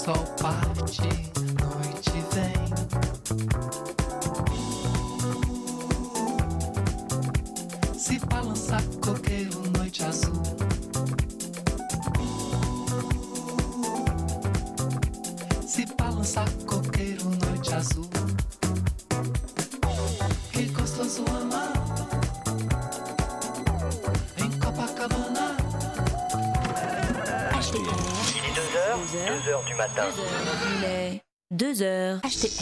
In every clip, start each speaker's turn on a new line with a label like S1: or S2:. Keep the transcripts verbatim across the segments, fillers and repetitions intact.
S1: sol parte, noite vem. Se balançar coqueiro, noite azul. Se balançar coqueiro, noite azul. Que gostoso amar em Copacabana.
S2: H T R.
S3: Il est deux heures, deux heures du matin.
S2: Il est deux heures. H T R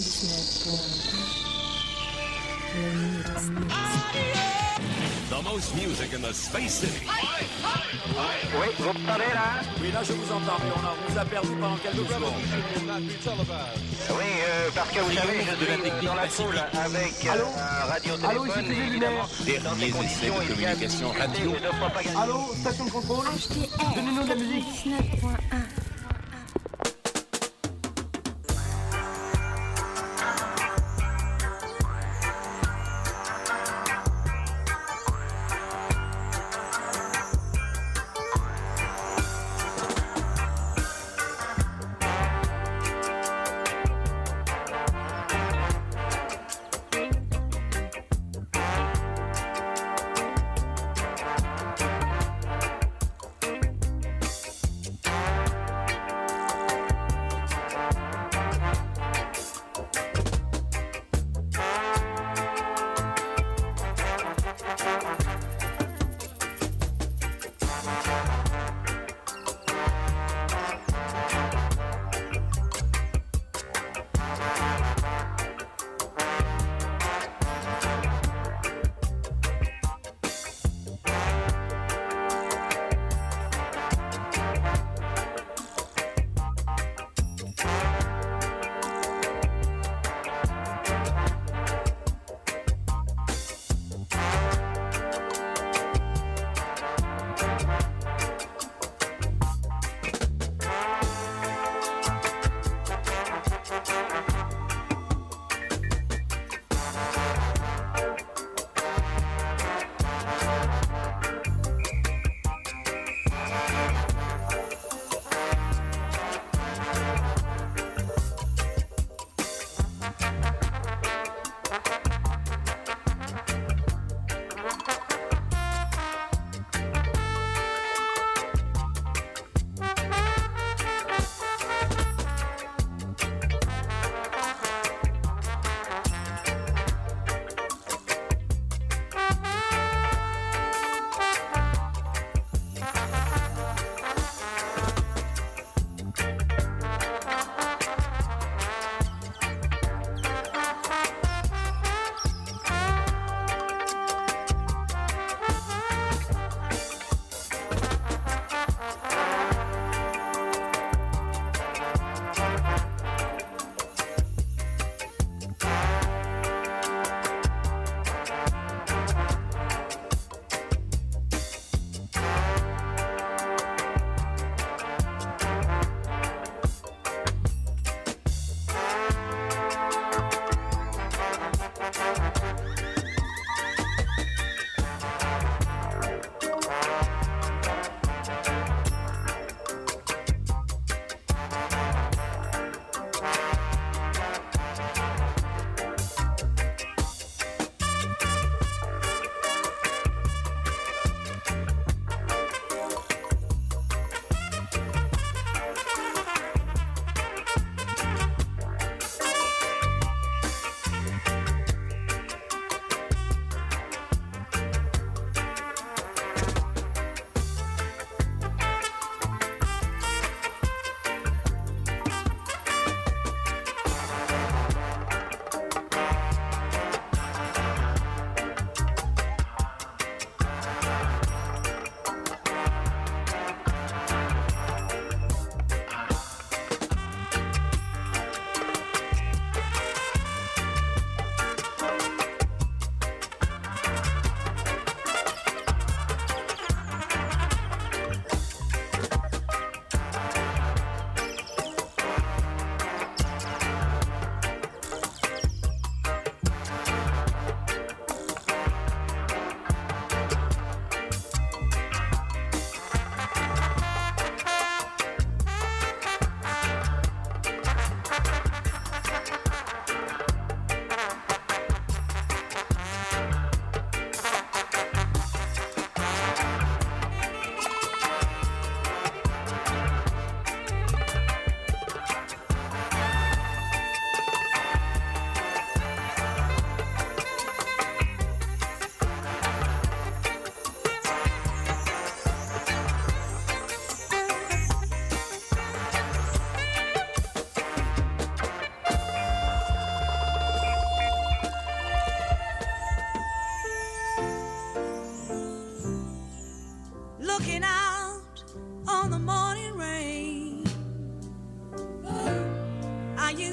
S4: The most music in the Space City.
S3: Oui, vous m'entendez là?
S5: Oui, là je vous entends, mais on, a, on vous a perdu pendant quelques secondes.
S3: Oui, euh, parce que vous savez, je suis dans la foule avec euh, un radiotéléphone et évidemment, dans ces conditions, il y a une
S4: radio.
S3: de propagande.
S6: Allô, station de contrôle.
S2: H T R.
S6: Donnez-nous de la musique.
S2: quatre-vingt-dix-neuf point un.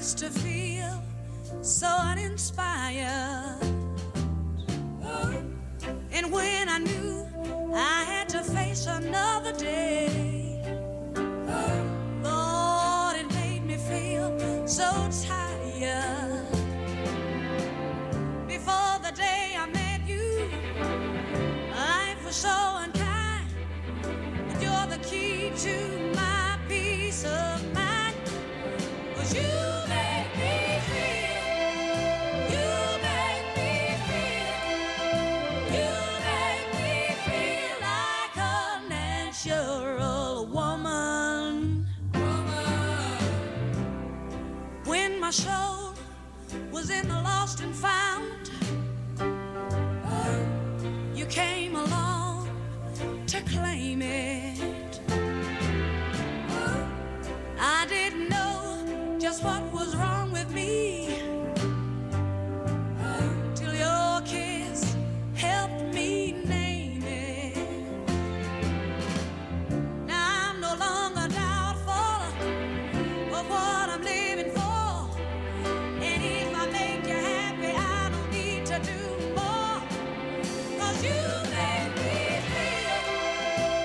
S6: used to feel so uninspired. And when I knew I had to face another day, Lord, it made me feel so tired. Before the day I met you, life was so unkind, but you're the key to my peace of mind. 'Cause you make me feel, you make me feel, you make me feel like a natural woman. Woman. When my soul was in the lost and found, you came along to claim it. I didn't know just what was wrong with me till your kiss helped me name it. Now I'm no longer doubtful of what I'm living for, and if I make you happy, I don't need to do more. 'Cause you make me feel,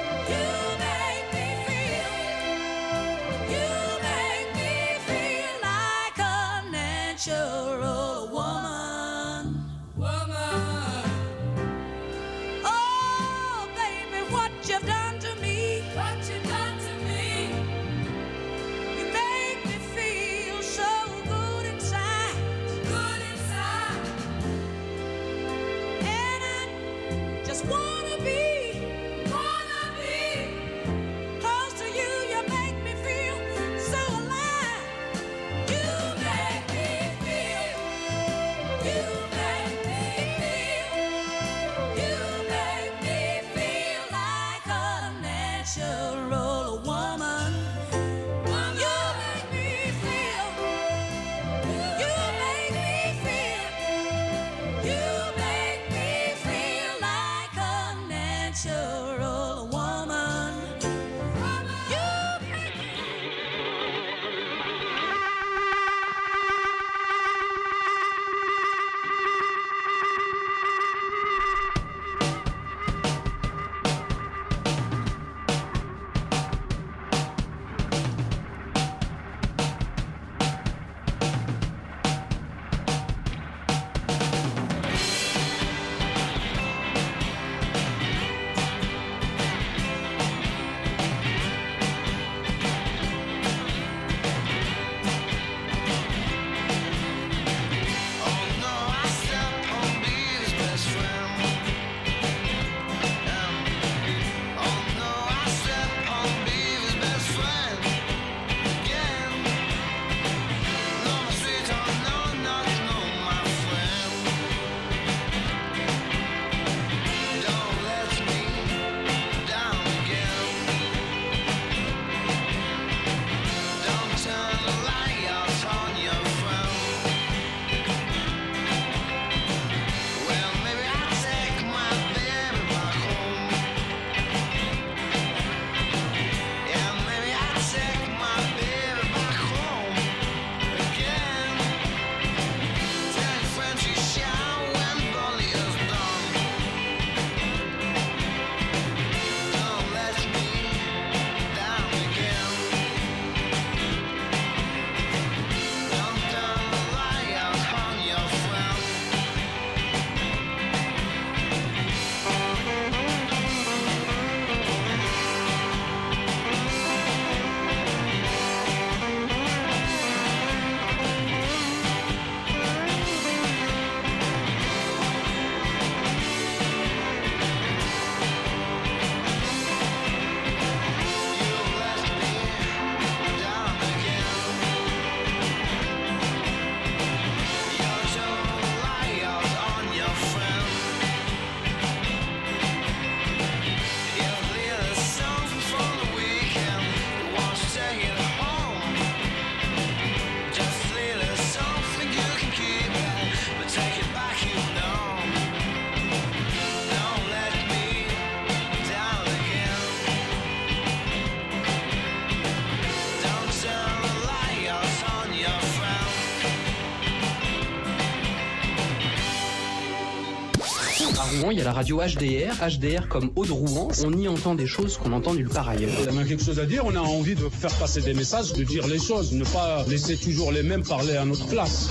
S7: Rouen, il y a la radio H D R, H D R comme Haut de Rouen. On y entend des choses qu'on entend nulle part ailleurs.
S8: On a quelque chose à dire, on a envie de faire passer des messages, de dire les choses, ne pas laisser toujours les mêmes parler à notre place.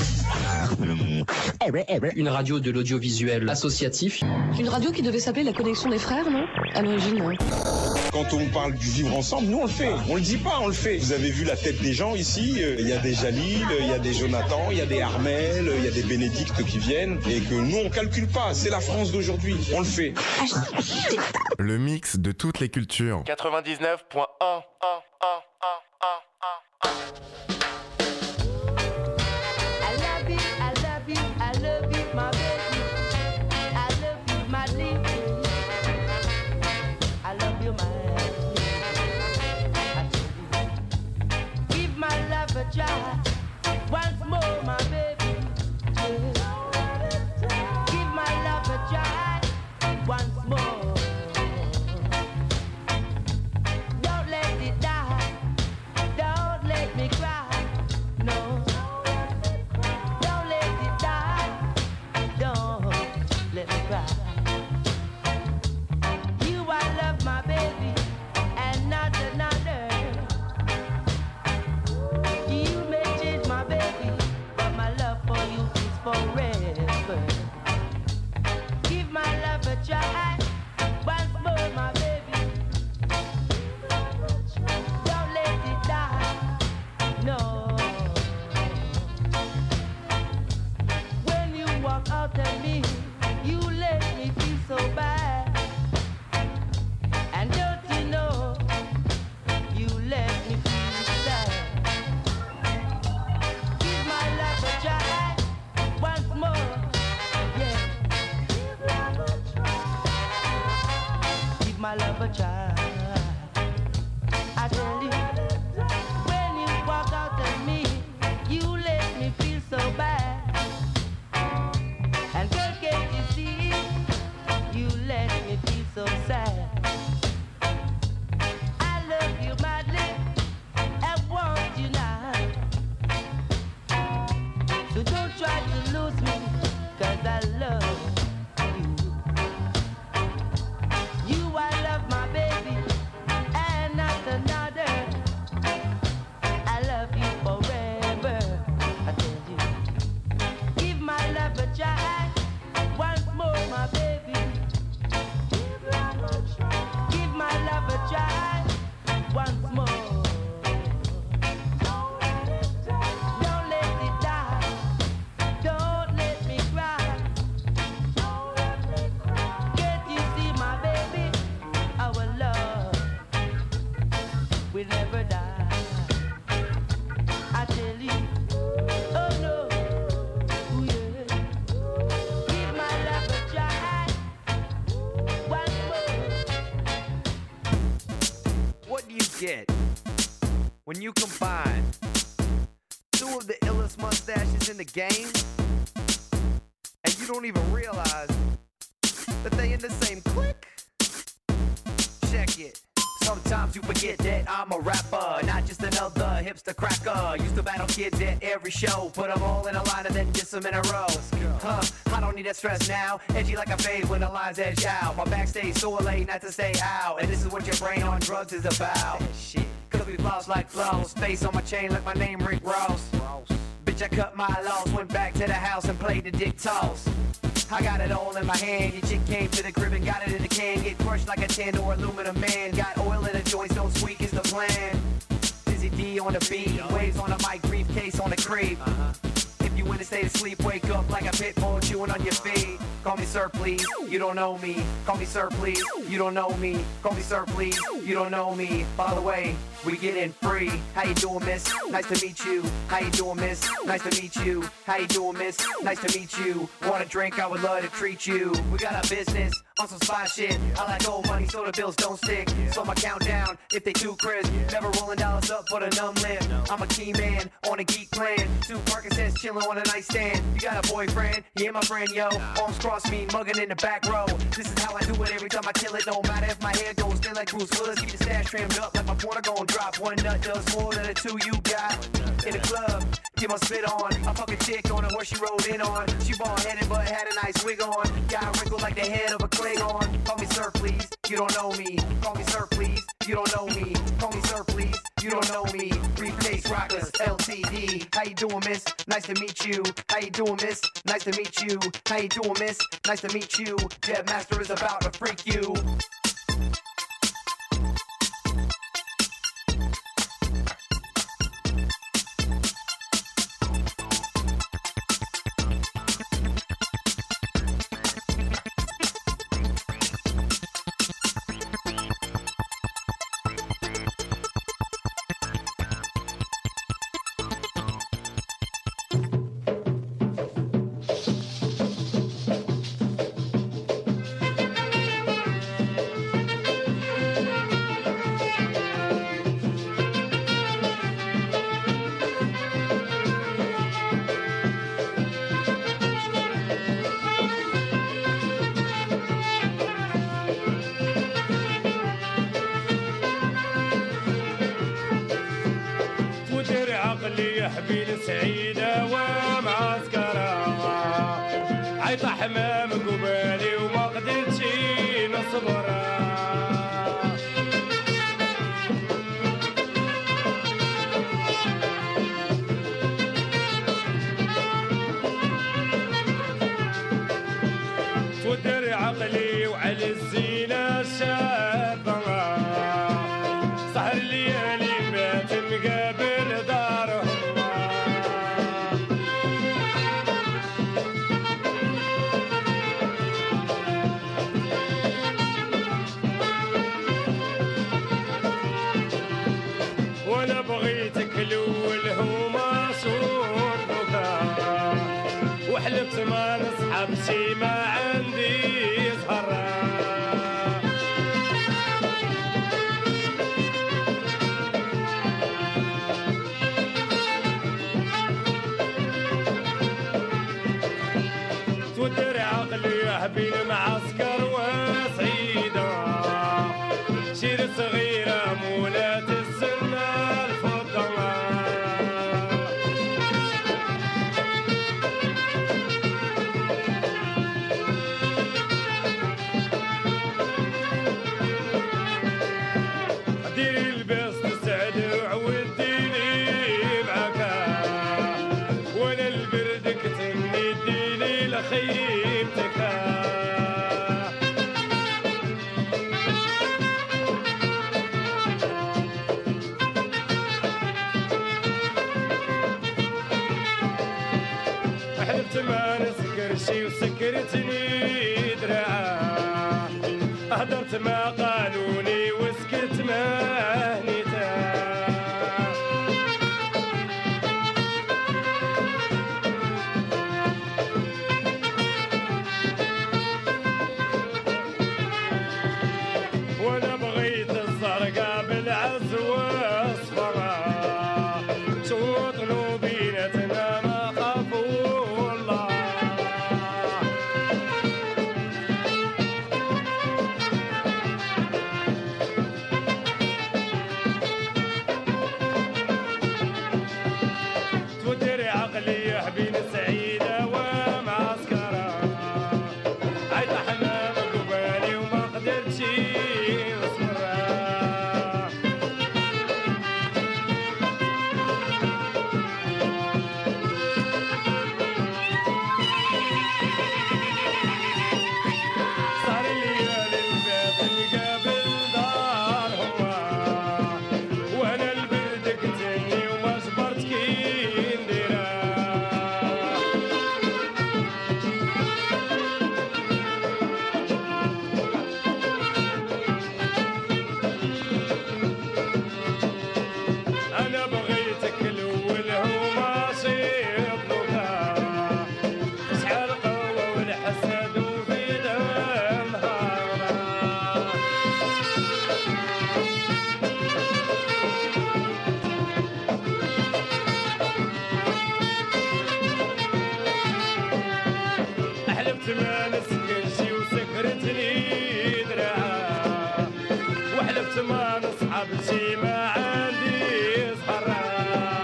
S7: Une radio de l'audiovisuel associatif.
S9: Une radio qui devait s'appeler La Connexion des Frères, non? À l'origine, non.
S10: Quand on parle du vivre ensemble, nous on le fait. On le dit pas, on le fait. Vous avez vu la tête des gens ici. Il y a des Jalil, il y a des Jonathan, il y a des Armel, il y a des Bénédicte qui viennent. Et que nous on calcule pas. C'est la France d'aujourd'hui. On le fait.
S11: Le mix de toutes les cultures.
S3: quatre-vingt-dix-neuf point un.
S12: Try once more, my baby. Give my love a try once more. Don't let it die. Don't let me cry. No. Don't let it die. Don't let me cry. You, I love my baby, and not another. Forever. Give my love a try once more, my baby. Don't let it die, no. When you walk out of me, you let me feel so bad. And don't you know, you let me feel sad. Give my love a try once more, yeah. Give my love a try. I tell you, when you walk out of me, you let me feel so bad. And girl, can't you see, you let me feel so sad. I love you madly, and want you now. So don't try to lose me, cause I love you. You, I love my baby, and not another. I love you forever, I tell you. Give my love a try, once more, my baby. Give my love a try, once more. Never die. I tell you, oh no, ooh yeah. Give my love a try once more.
S5: What do you get when you combine two of the illest mustaches in the game, and you don't even realize that they in the same clique? Check it. Sometimes you forget that I'm a rapper, not just another hipster cracker. Used to battle kids at every show, put them all in a line and then diss them in a row. Huh, I don't need that stress now. Edgy like a fade when the lines edge out. My backstage so late not to stay out. And this is what your brain on drugs is about. Shit. Cause we floss like flows, face on my chain like my name Rick Ross. Bitch, I cut my loss, went back to the house and played the dick toss. I got it all in my hand. Your chick came to the crib and got it in the can. Get crushed like a tan or aluminum man. Got oil in the joints, don't squeak is the plan. Dizzy D on the beat, waves on the mic, briefcase on the creep. Uh-huh. If you in a state of sleep, wake up like a pit bull chewing on your feet. Call me sir, please, you don't know me. Call me sir, please, you don't know me. Call me sir, please, you don't know me. By the way, we get in free. How you doing, miss? Nice to meet you. How you doing, miss? Nice to meet you. How you doing, miss? Nice to meet you. Want a drink? I would love to treat you. We got a business
S13: on some spy shit. I like old money so the bills don't stick. So my countdown, if they too crisp. Never rolling dollars up for the numb lip. I'm a key man on a geek plan. Two Parkinson's chilling on a nightstand. You got a boyfriend? Yeah, my friend, yo. Arms crossed me, mugging in the back row. This is how I do it every time I kill it. No matter if my hair goes thin like Bruce Willis. Keep the stash trimmed up like my porno gon' drop. One nut does more than the two you got. In the club, get my spit on. I fuck a chick on a horse she rode in on. She bald-headed but had a nice wig on. Got a wrinkle like the head of a Klingon. Call me sir, please, you don't know me. Call me sir, please, you don't know me. Call me sir, please, you don't know me. Briefcase rockers, L T D. How you doing, miss? Nice to meet you. How you doing, miss? Nice to meet you. How you doing, miss? Nice to meet you. Jet Master is about to freak you.
S14: حبيل سعيدة ومعسكرة عيط حمام قبالي وما قدرتش نصبر تودر عقلي وعلى الزينة الشابة سهر الليالي بات مقابل دارهم وانا بغيتك الاول هما صوت بكا وحلفت ما نصحب شي ما عندي زهرة تودر عقلي حبيل معسكر وسعيدة شير صغيرة مولات السنة الفضلة ديري البس تسعد وعوديني معاكا وانا البرد كتني ديني لخيمتك حلفت ما نسكر شي وسكرتني دراعة هدرت ما قالوني وسكت ما هنيتا وانا بغيت الزرقاء بالعز واصفرا شوطنوا بينتنا ما خافوا الله تودر عقلي يا حبيل سعيدة ومعسكرة عيط حمام قبالي وما قدرتش نصبر صار الليالي البيت مقابل دارهم وانا البرد قتلني وما صبرت كي نديرها حبسي ما عندي صحراء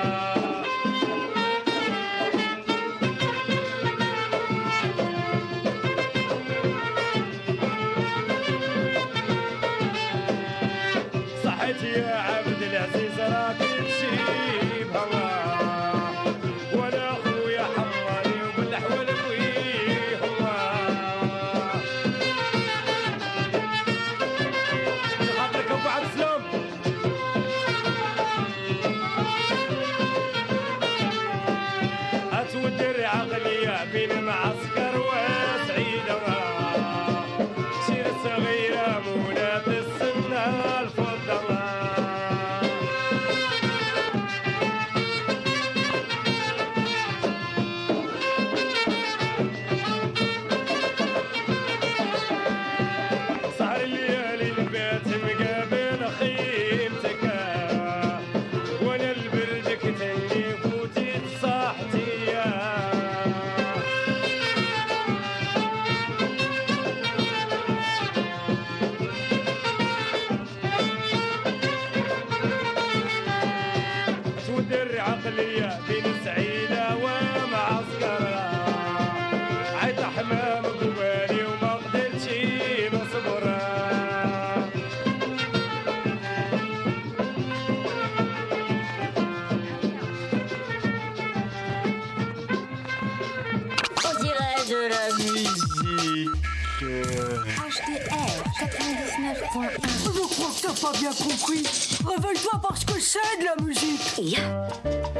S14: صحيت يا عبد العزيز راك تمشي بهواه وانا خويا حراني وبالحول فيه هواه خاطرك ابو عبد السلام اتودر عقلي بين معسكر وسعيده شير صغيره مولات السنه الفضه سهر الليالي البيت مقابل خيمتك وانا البرد كتني فوتي صاحتي تودر عقلية بين سعيدة ومعسكرة عيط حمام قوالي وما قدرتش نصبر
S2: On dirait de la
S14: musique.
S2: H T R quatre-vingt-dix-neuf point un.
S15: Je crois que t'as pas bien compris. Réveille-toi parce que c'est de la musique.
S2: Yeah.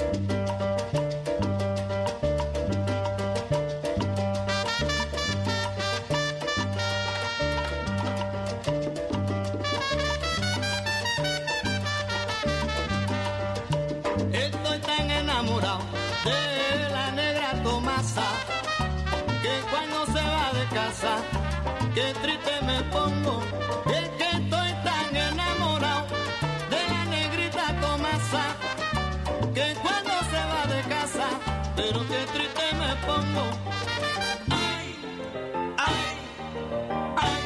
S16: Estoy tan enamorado de la negra Tomasa que cuando se va de casa, qué triste me pongo. Es que estoy tan enamorado de la negrita Tomasa que cuando se va de casa, pero qué triste me pongo. Ay, ay, ay.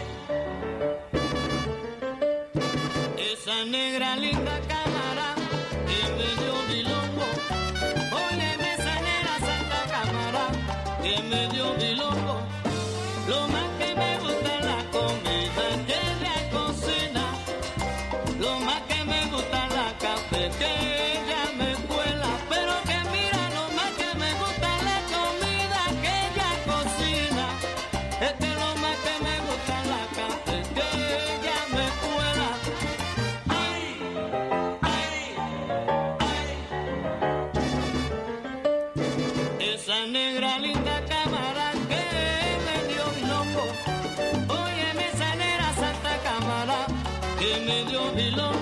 S16: Esa negra linda cámara que me dio bilongo. Óyeme esa negra santa cámara que me dio bilongo. Lo más que me gusta es la comida que ella cocina. Lo más que me gusta es la café que ella me cuela. Pero que mira, lo más que me gusta es la comida que ella cocina. Es que lo más que me gusta es la café que ella me cuela. Ay, ay, ay. Esa negra linda cámara que me dio bilongo. Óyeme esa negra santa cámara que me dio bilongo.